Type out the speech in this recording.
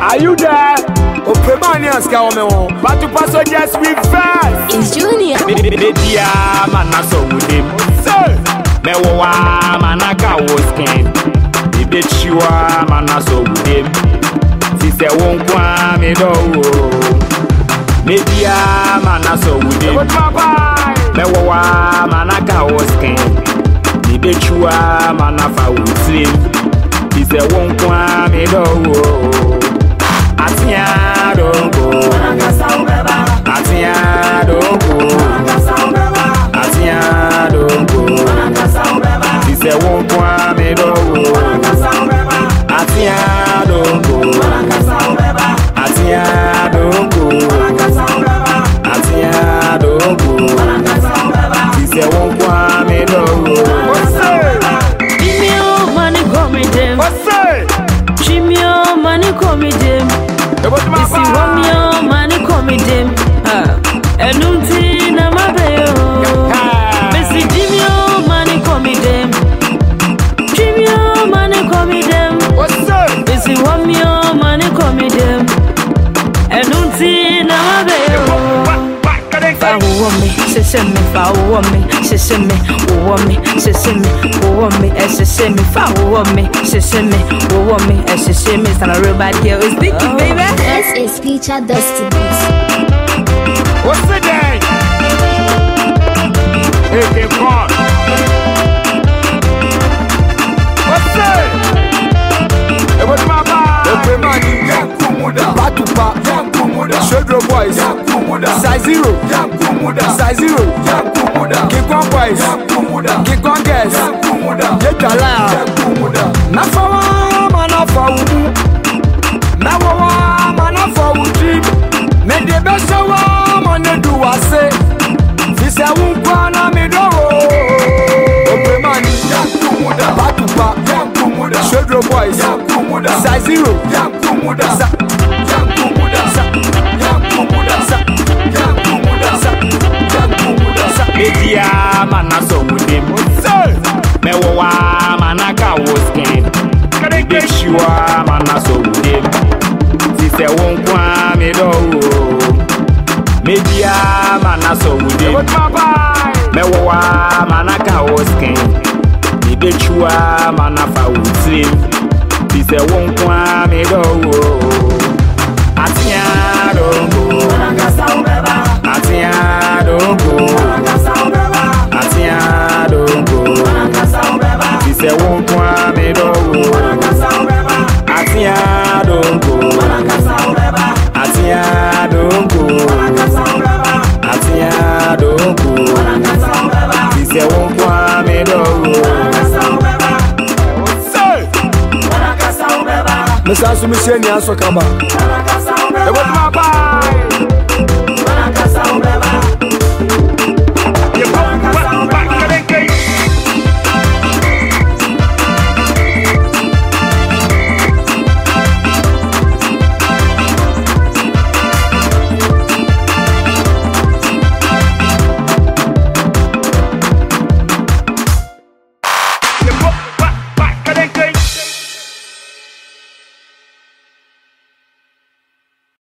Are you there? Opremanians Kaomeo, but to pass on just with fast. It's Junior. Media manaso with him. Mewa manaka was king. The bitch you are manaso with him. Sister won't come me do. Media manaso with him. Mewa manaka was king. The bitch you are manafa with him. Sister won't come me do. Atia don't go. Atia don't go. Atia don't go. She said won't come me do. Atia don't go. Atia don't go. Atia don't go. She said won't come me do. Give me your money, call me them. Give me your money, call me them. If you want me your money, call me them. And don't see na my bayo. Missy, give me your money, call me them. Give me your money, call me them. If you want me your money, call me them. And don't see na my bayo. Fa who want me, say me, fa who want me, say me, who want me, say me, who want me, say me, fa who want me, say me, who want me, say me. It's not a real bad girl, it's Vicky, baby. This is Feature Dusty Beats. What's the day? Hey, they gone. What's it? It was my bad. Opremani, Batupa, Shedro Boys, Size Zero, Size Zero, Kick on Boys, Kick on Girls, Get a Liar, Nafawa, Manafawu, Nawawa, Manafawu Trip, Made the best of one, and do I say, this I won't go on me do. Opremani, Batupa, Shedro Boys, Size Zero, Media manaso with him. Mewa manaka was king. Bitch you are manaso with him. Sister won't come me do. Media manaso with him. Mewa manaka was king. Bitch you are manafa with him. Sister won't come me do. Atia don't go. Atia don't go. Atia don't go. She said won't come me do. Atia don't go. Atia don't go. Atia don't go. She said won't come me do. Mr. Sumiseni Asokaba. It was my bad.